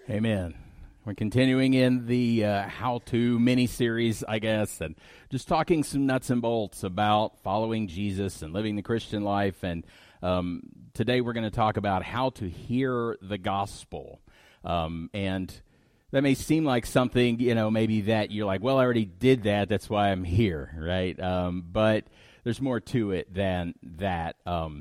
Amen. We're continuing in the how-to mini-series, I guess, and just talking some nuts and bolts about following Jesus and living the Christian life. And today we're going to talk about how to hear the gospel. And that may seem like something, maybe that you're like, well, I already did that. That's why I'm here, right? But there's more to it than that,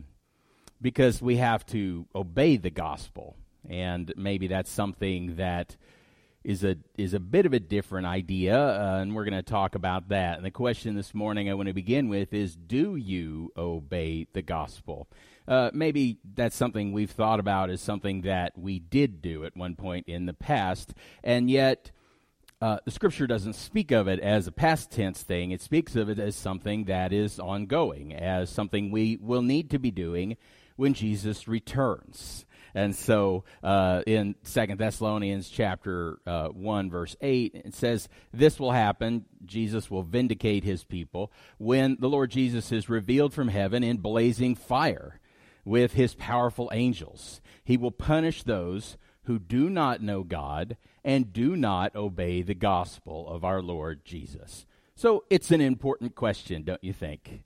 because we have to obey the gospel. And maybe that's something that is a bit of a different idea, and we're going to talk about that. And the question this morning I want to begin with is, do you obey the gospel? Maybe that's something we've thought about as something that we did do at one point in the past, and yet the Scripture doesn't speak of it as a past tense thing. It speaks of it as something that is ongoing, as something we will need to be doing when Jesus returns. And so in 2 Thessalonians chapter 1, verse 8, it says, this will happen, Jesus will vindicate his people, when the Lord Jesus is revealed from heaven in blazing fire with his powerful angels. He will punish those who do not know God and do not obey the gospel of our Lord Jesus. So it's an important question, don't you think?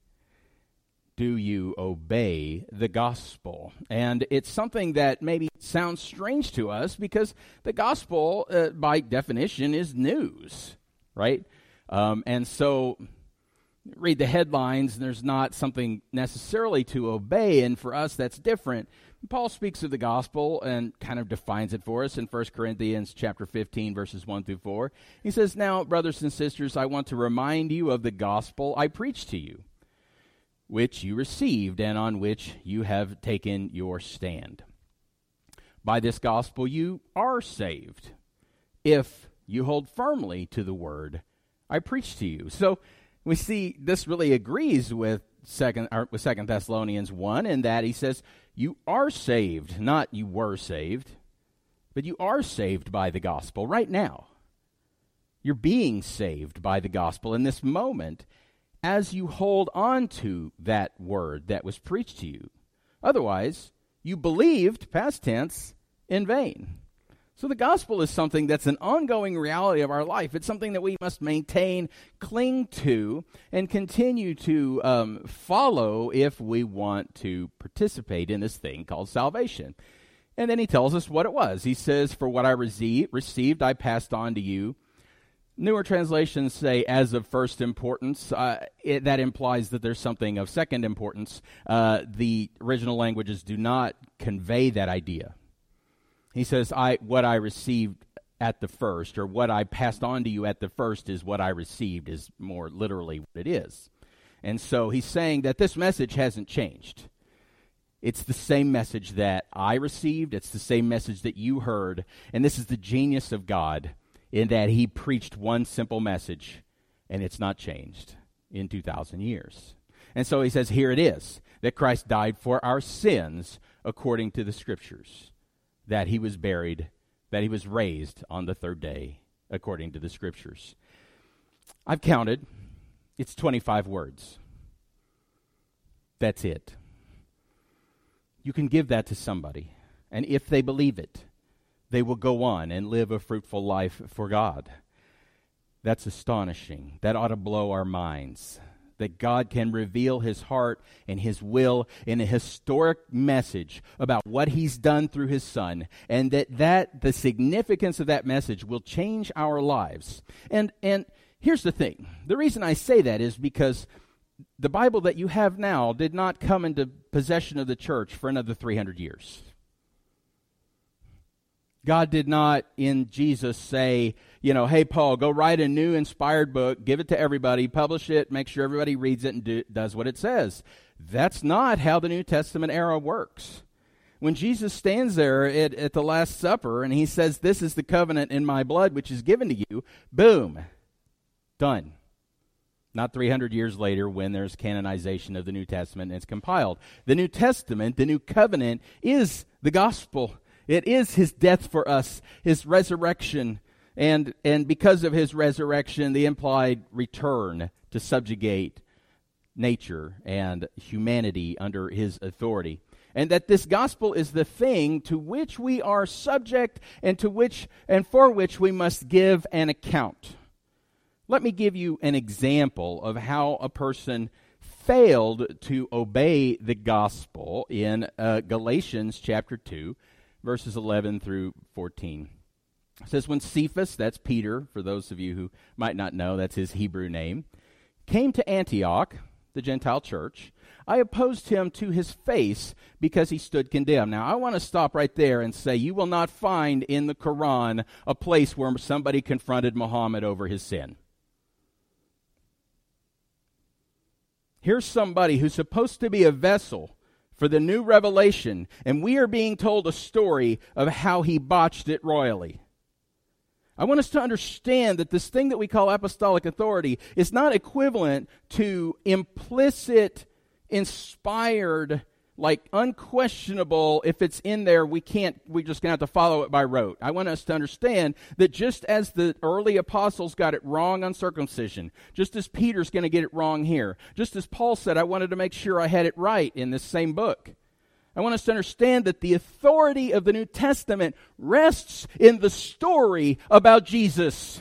Do you obey the gospel? And it's something that maybe sounds strange to us because the gospel, by definition, is news, right? And so read the headlines, and there's not something necessarily to obey, and for us that's different. Paul speaks of the gospel and kind of defines it for us in 1 Corinthians chapter 15, verses 1 through 4. He says, now, brothers and sisters, I want to remind you of the gospel I preached to you, which you received and on which you have taken your stand. By this gospel you are saved, if you hold firmly to the word I preached to you. So we see this really agrees with 2 Thessalonians 1 in that he says you are saved, not you were saved, but you are saved by the gospel right now. You're being saved by the gospel in this moment, as you hold on to that word that was preached to you. Otherwise, you believed, past tense, in vain. So the gospel is something that's an ongoing reality of our life. It's something that we must maintain, cling to, and continue to follow if we want to participate in this thing called salvation. And then he tells us what it was. He says, for what I received, I passed on to you. Newer translations say as of first importance. That implies that there's something of second importance. The original languages do not convey that idea. He says, what I received at the first, or what I passed on to you at the first is what I received, is more literally what it is. And so he's saying that this message hasn't changed. It's the same message that I received. It's the same message that you heard. And this is the genius of God, in that he preached one simple message, and it's not changed in 2,000 years. And so he says, here it is, that Christ died for our sins according to the Scriptures, that he was buried, that he was raised on the third day according to the Scriptures. I've counted. It's 25 words. That's it. You can give that to somebody, and if they believe it, they will go on and live a fruitful life for God. That's astonishing. That ought to blow our minds. That God can reveal his heart and his will in a historic message about what he's done through his Son, and that the significance of that message will change our lives. And here's the thing. The reason I say that is because the Bible that you have now did not come into possession of the church for another 300 years. God did not, in Jesus, say, hey, Paul, go write a new inspired book, give it to everybody, publish it, make sure everybody reads it and does what it says. That's not how the New Testament era works. When Jesus stands there at the Last Supper and he says, this is the covenant in my blood which is given to you, boom, done. Not 300 years later when there's canonization of the New Testament and it's compiled. The New Testament, the new covenant, is the gospel. It is his death for us, his resurrection, and because of his resurrection, the implied return to subjugate nature and humanity under his authority. and that this gospel is the thing to which we are subject and for which we must give an account. Let me give you an example of how a person failed to obey the gospel in Galatians chapter 2, verses 11 through 14. It says, when Cephas, that's Peter, for those of you who might not know, that's his Hebrew name, came to Antioch, the Gentile church, I opposed him to his face because he stood condemned. Now, I want to stop right there and say you will not find in the Quran a place where somebody confronted Muhammad over his sin. Here's somebody who's supposed to be a vessel for the new revelation, and we are being told a story of how he botched it royally. I want us to understand that this thing that we call apostolic authority is not equivalent to implicit, inspired, like unquestionable. If it's in there, we're just going to have to follow it by rote. I want us to understand that just as the early apostles got it wrong on circumcision, just as Peter's going to get it wrong here, just as Paul said, I wanted to make sure I had it right in this same book. I want us to understand that the authority of the New Testament rests in the story about Jesus.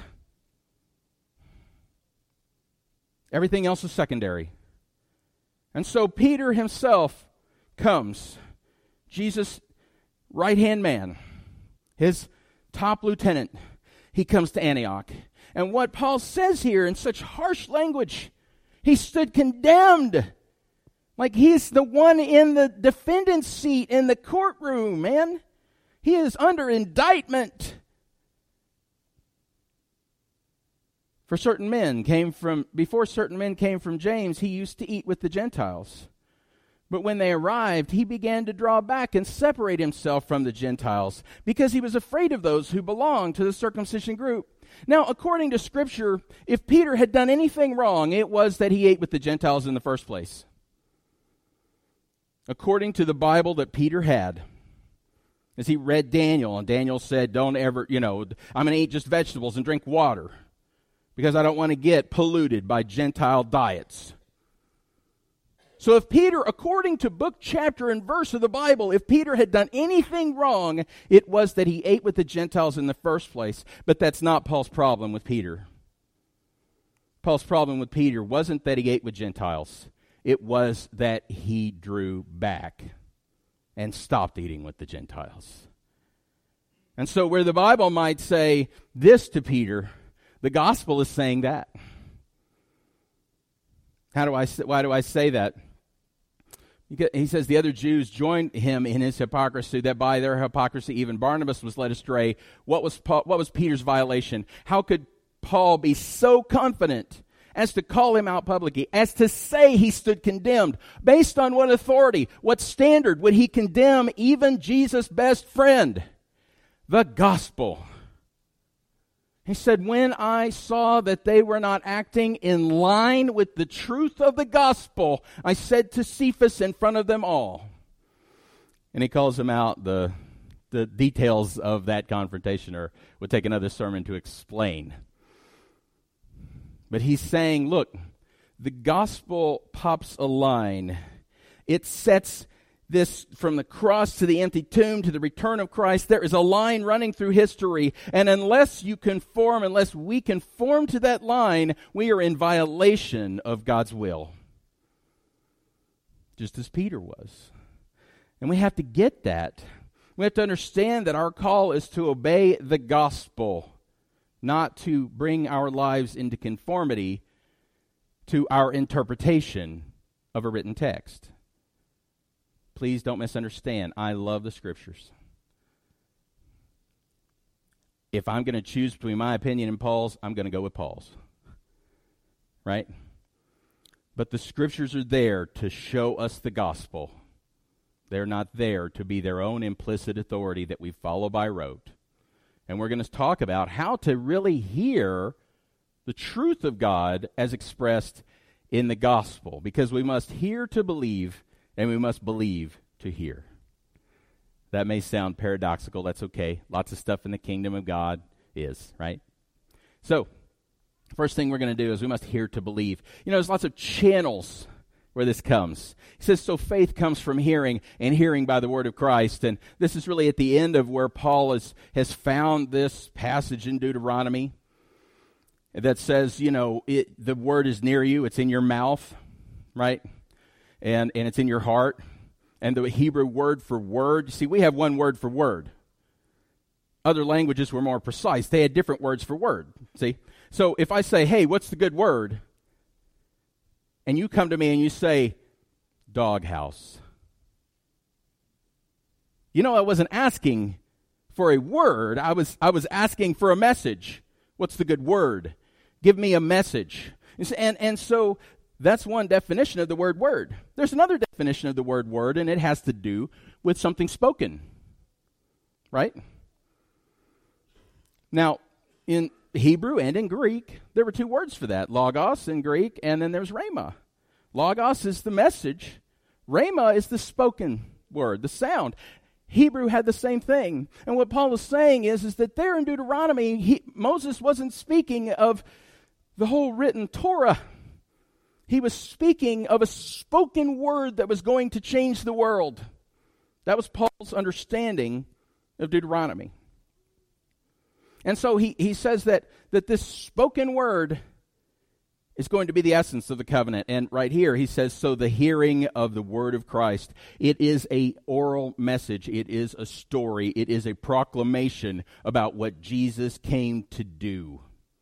Everything else is secondary. And so Peter himself comes, Jesus' right-hand man, his top lieutenant. He comes to Antioch. And what Paul says here in such harsh language, he stood condemned. Like he's the one in the defendant's seat in the courtroom, man. He is under indictment. Before certain men came from James, he used to eat with the Gentiles. But when they arrived, he began to draw back and separate himself from the Gentiles because he was afraid of those who belonged to the circumcision group. Now, according to Scripture, if Peter had done anything wrong, it was that he ate with the Gentiles in the first place. According to the Bible that Peter had, as he read Daniel, and Daniel said, don't ever, I'm going to eat just vegetables and drink water because I don't want to get polluted by Gentile diets. So if Peter, according to book, chapter, and verse of the Bible, if Peter had done anything wrong, it was that he ate with the Gentiles in the first place. But that's not Paul's problem with Peter. Paul's problem with Peter wasn't that he ate with Gentiles. It was that he drew back and stopped eating with the Gentiles. And so where the Bible might say this to Peter, the gospel is saying that. Why do I say that? He says the other Jews joined him in his hypocrisy, that by their hypocrisy even Barnabas was led astray. What was Peter's violation? How could Paul be so confident as to call him out publicly, as to say he stood condemned? Based on what authority, what standard would he condemn even Jesus' best friend? The gospel. He said, when I saw that they were not acting in line with the truth of the gospel, I said to Cephas in front of them all. And he calls them out. The details of that confrontation would take another sermon to explain. But he's saying, look, the gospel pops a line. It sets this from the cross to the empty tomb to the return of Christ. There is a line running through history. And unless we conform to that line, we are in violation of God's will. Just as Peter was. And we have to get that. We have to understand that our call is to obey the gospel, not to bring our lives into conformity to our interpretation of a written text. Please don't misunderstand. I love the Scriptures. If I'm going to choose between my opinion and Paul's, I'm going to go with Paul's. Right? But the Scriptures are there to show us the gospel. They're not there to be their own implicit authority that we follow by rote. And we're going to talk about how to really hear the truth of God as expressed in the gospel. Because we must hear to believe, and we must believe to hear. That may sound paradoxical. That's okay. Lots of stuff in the kingdom of God is, right? So, first thing we're going to do is we must hear to believe. There's lots of channels where this comes. He says, so faith comes from hearing, and hearing by the word of Christ. And this is really at the end of where Paul has found this passage in Deuteronomy that says, the word is near you, it's in your mouth, right? And it's in your heart. And the Hebrew word for word, see, we have one word for word. Other languages were more precise. They had different words for word, see? So if I say, hey, what's the good word? And you come to me and you say, doghouse. I wasn't asking for a word. I was asking for a message. What's the good word? Give me a message. And so that's one definition of the word word. There's another definition of the word word, and it has to do with something spoken. Right? Now, in Hebrew and in Greek, there were two words for that. Logos in Greek, and then there's rhema. Logos is the message. Rhema is the spoken word, the sound. Hebrew had the same thing. And what Paul is saying is that there in Deuteronomy, Moses wasn't speaking of the whole written Torah. He was speaking of a spoken word that was going to change the world. That was Paul's understanding of Deuteronomy. And so he says that this spoken word is going to be the essence of the covenant. And right here he says, so the hearing of the word of Christ. It is a oral message. It is a story. It is a proclamation about what Jesus came to do.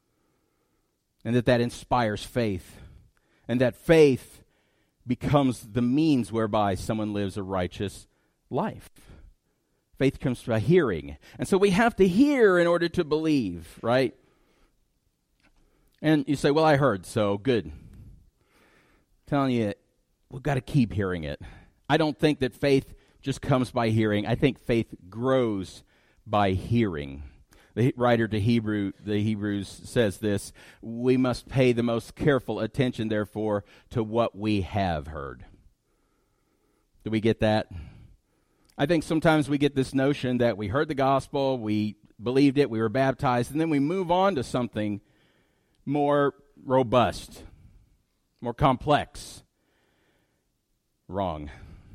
And that inspires faith. And that faith becomes the means whereby someone lives a righteous life. Faith comes by hearing. And so we have to hear in order to believe, right? And you say, well, I heard, so good. I'm telling you, we've got to keep hearing it. I don't think that faith just comes by hearing. I think faith grows by hearing. The writer to the Hebrews says this, we must pay the most careful attention, therefore, to what we have heard. Do we get that? I think sometimes we get this notion that we heard the gospel, we believed it, we were baptized, and then we move on to something more robust, more complex. Wrong.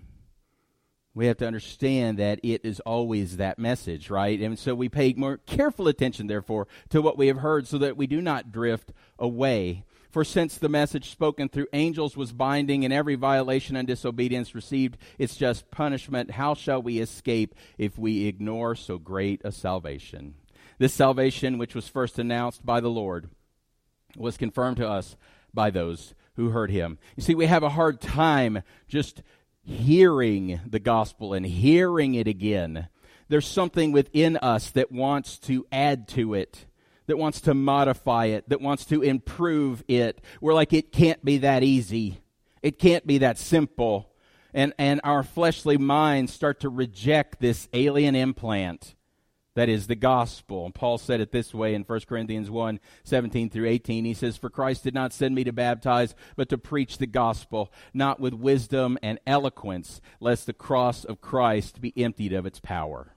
We have to understand that it is always that message, right? And so we pay more careful attention, therefore, to what we have heard so that we do not drift away. For since the message spoken through angels was binding and every violation and disobedience received its just punishment, how shall we escape if we ignore so great a salvation? This salvation, which was first announced by the Lord, was confirmed to us by those who heard him. You see, we have a hard time just hearing the gospel and hearing it again. There's something within us that wants to add to it, that wants to modify it, that wants to improve it. We're like, it can't be that easy. It can't be that simple. And our fleshly minds start to reject this alien implant that is the gospel. And Paul said it this way in 1 Corinthians 1, 17 through 18. He says, for Christ did not send me to baptize, but to preach the gospel, not with wisdom and eloquence, lest the cross of Christ be emptied of its power.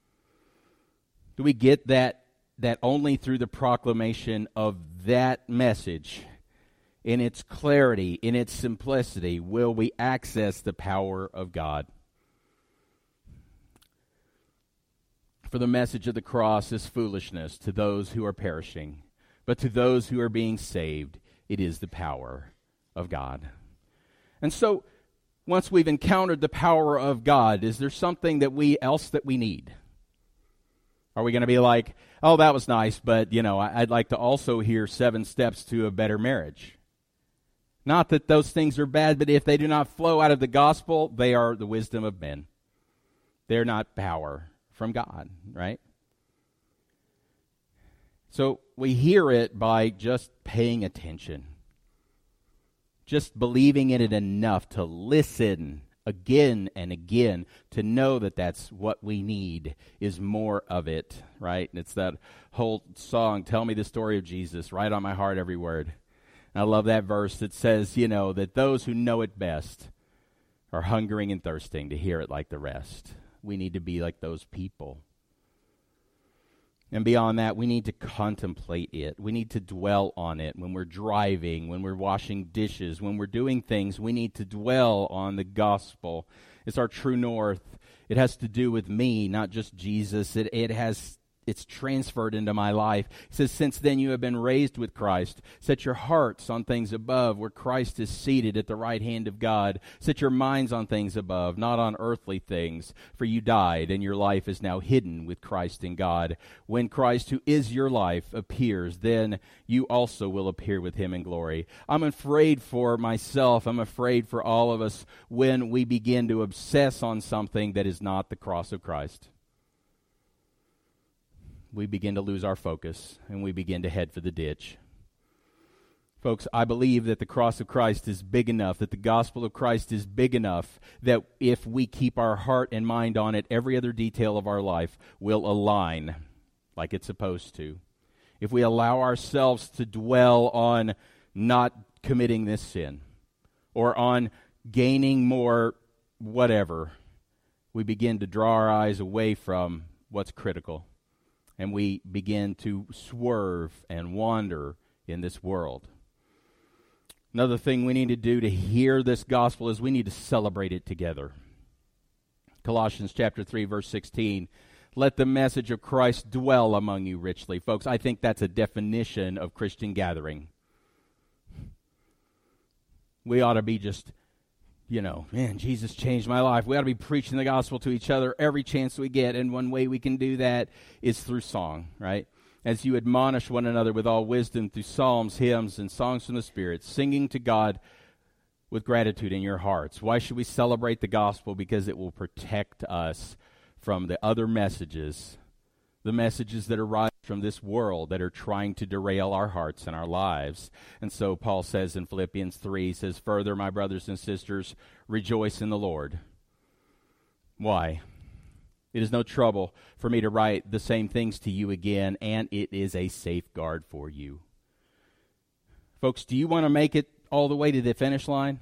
Do we get that only through the proclamation of that message, in its clarity, in its simplicity, will we access the power of God? For the message of the cross is foolishness to those who are perishing, but to those who are being saved, it is the power of God. And so, once we've encountered the power of God, is there something that we need? Are we going to be like, oh, that was nice, but, I'd like to also hear 7 steps to a better marriage? Not that those things are bad, but if they do not flow out of the gospel, they are the wisdom of men. They're not power from God, right? So we hear it by just paying attention. Just believing in it enough to listen again and again, to know that that's what we need, is more of it, right? And it's that whole song, Tell Me the Story of Jesus, right on my heart, every word. And I love that verse that says, that those who know it best are hungering and thirsting to hear it like the rest. We need to be like those people. And beyond that, we need to contemplate it. We need to dwell on it when we're driving, when we're washing dishes, when we're doing things. We need to dwell on the gospel. It's our true north. It has to do with me, not just Jesus. It's transferred into my life. It says, since then you have been raised with Christ. Set your hearts on things above, where Christ is seated at the right hand of God. Set your minds on things above, not on earthly things. For you died, and your life is now hidden with Christ in God. When Christ, who is your life, appears, then you also will appear with him in glory. I'm afraid for myself, I'm afraid for all of us, when we begin to obsess on something that is not the cross of Christ. We begin to lose our focus, and we begin to head for the ditch. Folks, I believe that the cross of Christ is big enough, that the gospel of Christ is big enough, that if we keep our heart and mind on it, every other detail of our life will align like it's supposed to. If we allow ourselves to dwell on not committing this sin, or on gaining more whatever, we begin to draw our eyes away from what's critical. And we begin to swerve and wander in this world. Another thing we need to do to hear this gospel is we need to celebrate it together. Colossians chapter 3, verse 16. Let the message of Christ dwell among you richly. Folks, I think that's a definition of Christian gathering. We ought to be just, man, Jesus changed my life. We ought to be preaching the gospel to each other every chance we get. And one way we can do that is through song, right? As you admonish one another with all wisdom through psalms, hymns, and songs from the Spirit, singing to God with gratitude in your hearts. Why should we celebrate the gospel? Because it will protect us from the other messages, the messages that arise from this world that are trying to derail our hearts and our lives. And so Paul says in Philippians 3, he says, further, my brothers and sisters, rejoice in the Lord. Why? It is no trouble for me to write the same things to you again, and it is a safeguard for you. Folks, do you want to make it all the way to the finish line?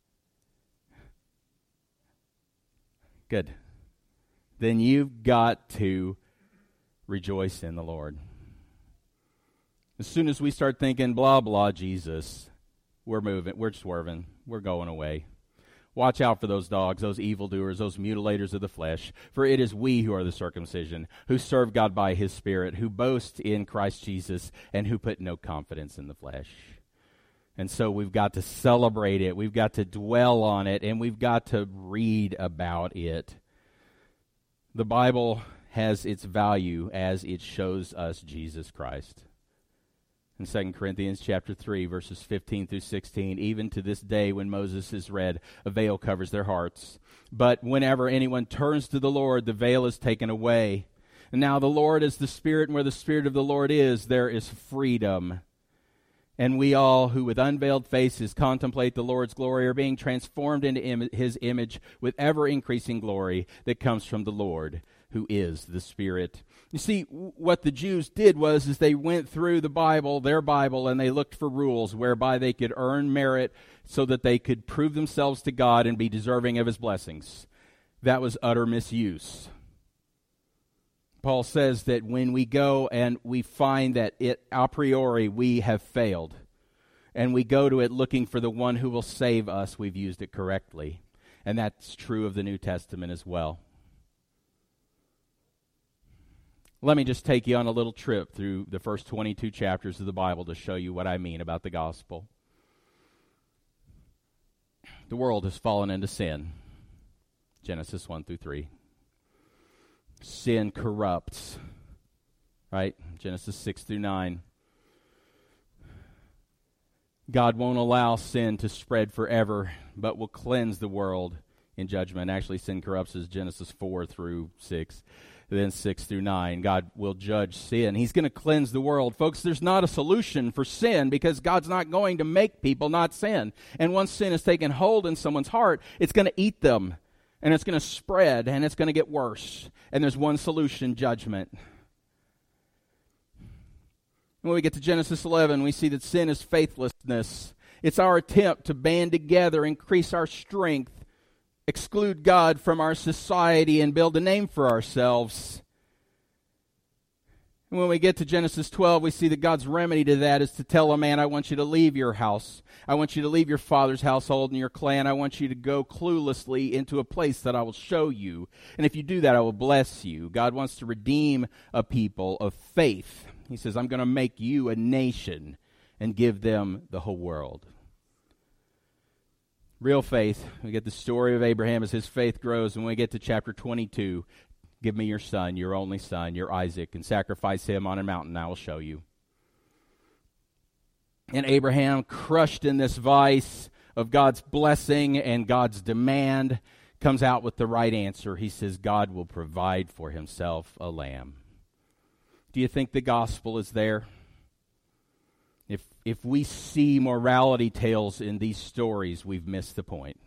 Good. Then you've got to rejoice in the Lord. As soon as we start thinking, blah, blah, Jesus, we're moving, we're swerving, we're going away. Watch out for those dogs, those evildoers, those mutilators of the flesh, for it is we who are the circumcision, who serve God by his Spirit, who boast in Christ Jesus, and who put no confidence in the flesh. And so we've got to celebrate it, we've got to dwell on it, and we've got to read about it. The Bible has its value as it shows us Jesus Christ. In 2 Corinthians chapter 3, verses 15 through 16, even to this day when Moses is read, a veil covers their hearts. But whenever anyone turns to the Lord, the veil is taken away. And now the Lord is the Spirit, and where the Spirit of the Lord is, there is freedom. And we all who with unveiled faces contemplate the Lord's glory are being transformed into his image with ever-increasing glory that comes from the Lord, who is the Spirit. You see, what the Jews did was they went through the Bible, their Bible, and they looked for rules whereby they could earn merit so that they could prove themselves to God and be deserving of his blessings. That was utter misuse. Paul says that when we go and we find that a priori we have failed, and we go to it looking for the one who will save us, we've used it correctly. And that's true of the New Testament as well. Let me just take you on a little trip through the first 22 chapters of the Bible to show you what I mean about the gospel. The world has fallen into sin. Genesis 1 through 3. Sin corrupts, right? Genesis 6 through 9. God won't allow sin to spread forever, but will cleanse the world in judgment. Actually, sin corrupts is Genesis 4 through 6. Then 6 through 9, God will judge sin. He's going to cleanse the world. Folks, there's not a solution for sin because God's not going to make people not sin. And once sin has taken hold in someone's heart, it's going to eat them. And it's going to spread, and it's going to get worse. And there's one solution, judgment. When we get to Genesis 11, we see that sin is faithlessness. It's our attempt to band together, increase our strength, exclude God from our society, and build a name for ourselves. And when we get to Genesis 12, we see that God's remedy to that is to tell a man, I want you to leave your house. I want you to leave your father's household and your clan. I want you to go cluelessly into a place that I will show you. And if you do that, I will bless you. God wants to redeem a people of faith. He says, I'm going to make you a nation and give them the whole world. Real faith. We get the story of Abraham as his faith grows. And when we get to chapter 22, give me your son, your only son, your Isaac, and sacrifice him on a mountain. I will show you. And Abraham, crushed in this vice of God's blessing and God's demand, comes out with the right answer. He says, God will provide for himself a lamb. Do you think the gospel is there? If we see morality tales in these stories, we've missed the point.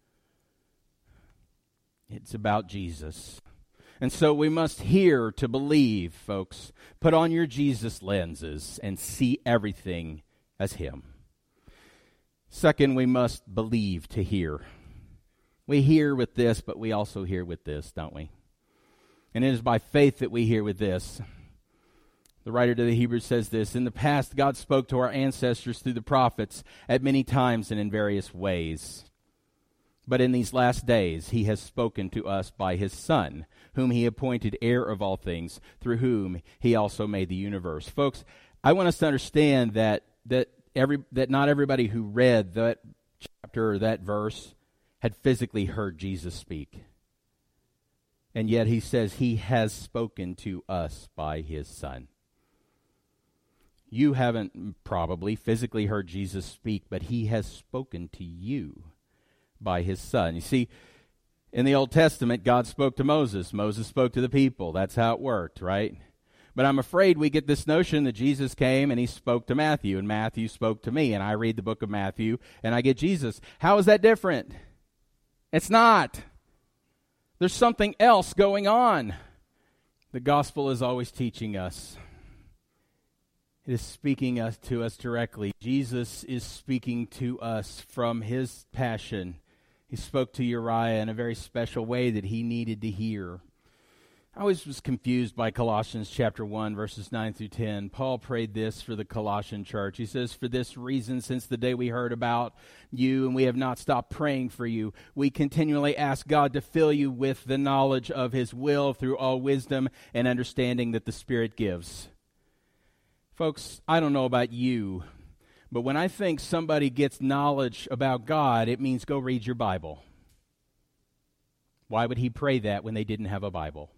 It's about Jesus. And so we must hear to believe, folks. Put on your Jesus lenses and see everything as him. Second, we must believe to hear. We hear with this, but we also hear with this, don't we? And it is by faith that we hear with this. The writer to the Hebrews says this, in the past, God spoke to our ancestors through the prophets at many times and in various ways. But in these last days, he has spoken to us by his Son, whom he appointed heir of all things, through whom he also made the universe. Folks, I want us to understand that not everybody who read that chapter or that verse had physically heard Jesus speak. And yet he says he has spoken to us by his Son. You haven't probably physically heard Jesus speak, but he has spoken to you by his Son. You see, in the Old Testament, God spoke to Moses. Moses spoke to the people. That's how it worked, right? But I'm afraid we get this notion that Jesus came and he spoke to Matthew, and Matthew spoke to me, and I read the book of Matthew, and I get Jesus. How is that different? It's not. There's something else going on. The gospel is always teaching us. It is speaking to us directly. Jesus is speaking to us from his passion. He spoke to Uriah in a very special way that he needed to hear. I always was confused by Colossians chapter 1, verses 9 through 10. Paul prayed this for the Colossian church. He says, for this reason, since the day we heard about you, and we have not stopped praying for you, we continually ask God to fill you with the knowledge of his will through all wisdom and understanding that the Spirit gives. Folks, I don't know about you, but when I think somebody gets knowledge about God, it means go read your Bible. Why would he pray that when they didn't have a Bible?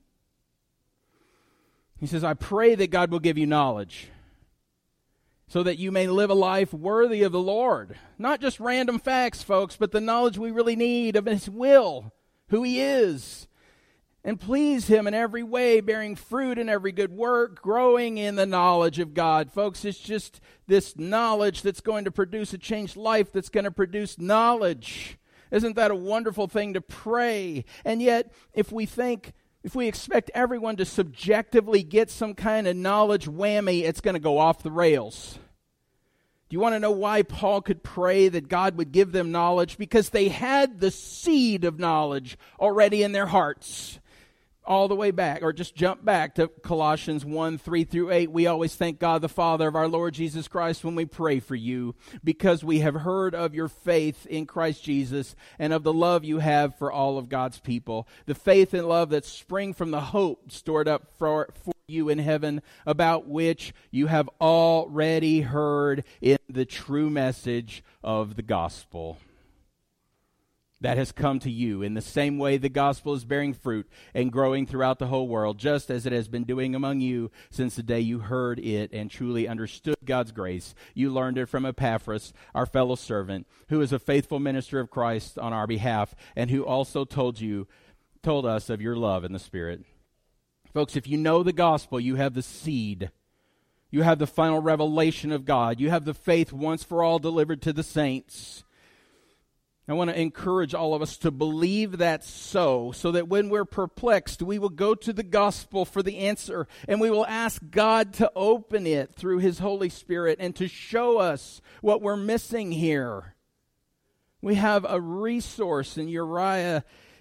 He says, I pray that God will give you knowledge so that you may live a life worthy of the Lord. Not just random facts, folks, but the knowledge we really need of his will, who he is, and please him in every way, bearing fruit in every good work, growing in the knowledge of God. Folks, it's just this knowledge that's going to produce a changed life, that's going to produce knowledge. Isn't that a wonderful thing to pray? And yet, if we expect everyone to subjectively get some kind of knowledge whammy, it's going to go off the rails. Do you want to know why Paul could pray that God would give them knowledge? Because they had the seed of knowledge already in their hearts. All the way back, or just jump back to Colossians 1, 3 through 8. We always thank God the Father of our Lord Jesus Christ when we pray for you, because we have heard of your faith in Christ Jesus and of the love you have for all of God's people. The faith and love that spring from the hope stored up for you in heaven, about which you have already heard in the true message of the gospel that has come to you. In the same way, the gospel is bearing fruit and growing throughout the whole world, just as it has been doing among you since the day you heard it and truly understood God's grace. You learned it from Epaphras, our fellow servant, who is a faithful minister of Christ on our behalf, and who also told us of your love in the Spirit. Folks, if you know the gospel, you have the seed. You have the final revelation of God. You have the faith once for all delivered to the saints. I want to encourage all of us to believe that so that when we're perplexed, we will go to the gospel for the answer, and we will ask God to open it through his Holy Spirit and to show us what we're missing here. We have a resource in Uriah.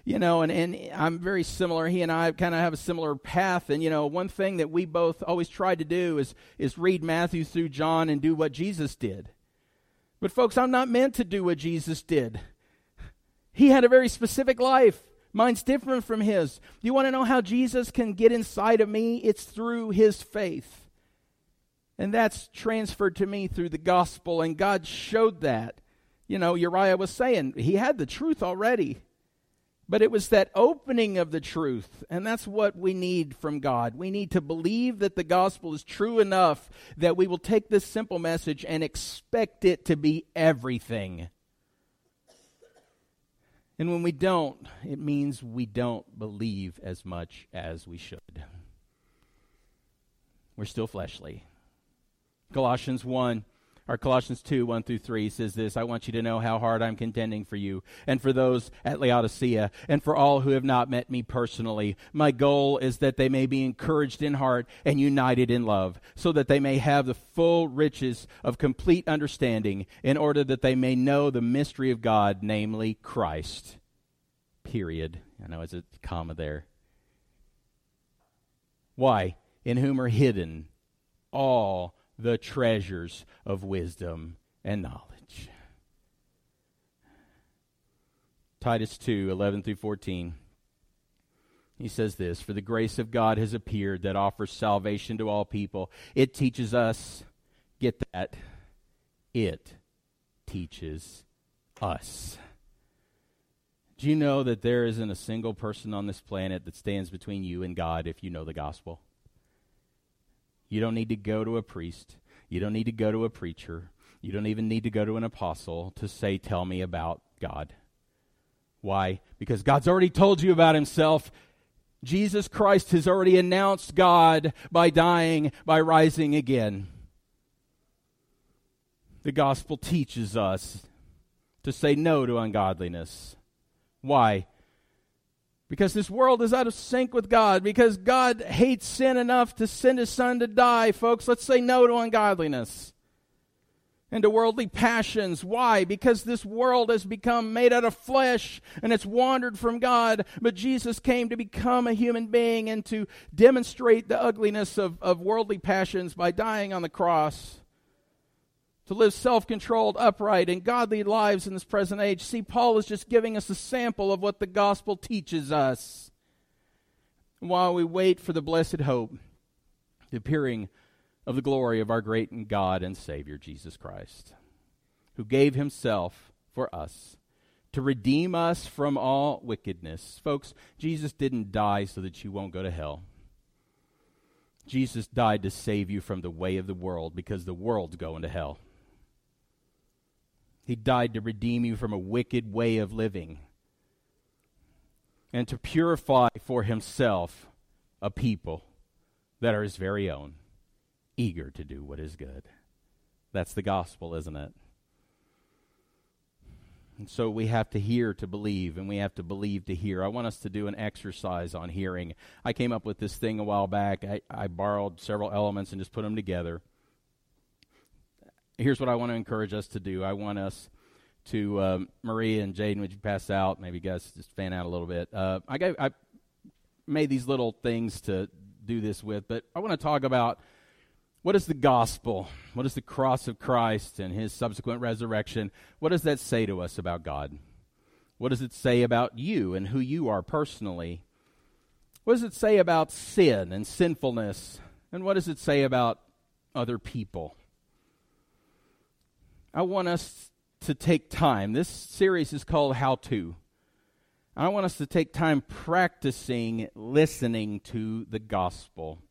and I'm very similar. He and I kind of have a similar path. And, one thing that we both always tried to do is read Matthew through John and do what Jesus did. But folks, I'm not meant to do what Jesus did. He had a very specific life. Mine's different from his. You want to know how Jesus can get inside of me? It's through his faith. And that's transferred to me through the gospel, and God showed that. Uriah was saying he had the truth already, but it was that opening of the truth, and that's what we need from God. We need to believe that the gospel is true enough that we will take this simple message and expect it to be everything. And when we don't, it means we don't believe as much as we should. We're still fleshly. Colossians 2, 1 through 3 says this: I want you to know how hard I'm contending for you and for those at Laodicea and for all who have not met me personally. My goal is that they may be encouraged in heart and united in love, so that they may have the full riches of complete understanding, in order that they may know the mystery of God, namely Christ. Period. I know it's a comma there. Why? In whom are hidden all the treasures of wisdom and knowledge. Titus 2, 11 through 14. He says this: For the grace of God has appeared that offers salvation to all people. It teaches us, get that, it teaches us. Do you know that there isn't a single person on this planet that stands between you and God if you know the gospel? You don't need to go to a priest. You don't need to go to a preacher. You don't even need to go to an apostle to say, tell me about God. Why? Because God's already told you about himself. Jesus Christ has already announced God by dying, by rising again. The gospel teaches us to say no to ungodliness. Why? Because this world is out of sync with God. Because God hates sin enough to send his son to die. Folks, let's say no to ungodliness and to worldly passions. Why? Because this world has become made out of flesh and it's wandered from God. But Jesus came to become a human being and to demonstrate the ugliness of worldly passions by dying on the cross. To live self-controlled, upright, and godly lives in this present age. See, Paul is just giving us a sample of what the gospel teaches us. While we wait for the blessed hope, the appearing of the glory of our great God and Savior, Jesus Christ, who gave himself for us to redeem us from all wickedness. Folks, Jesus didn't die so that you won't go to hell. Jesus died to save you from the way of the world, because the world's going to hell. He died to redeem you from a wicked way of living and to purify for himself a people that are his very own, eager to do what is good. That's the gospel, isn't it? And so we have to hear to believe, and we have to believe to hear. I want us to do an exercise on hearing. I came up with this thing a while back. I borrowed several elements and just put them together. Here's what I want to encourage us to do. I want us to, Maria and Jaden, would you pass out? Maybe you guys just fan out a little bit. I made these little things to do this with, but I want to talk about what is the gospel? What is the cross of Christ and his subsequent resurrection? What does that say to us about God? What does it say about you and who you are personally? What does it say about sin and sinfulness? And what does it say about other people? I want us to take time. This series is called How To. I want us to take time practicing listening to the gospel.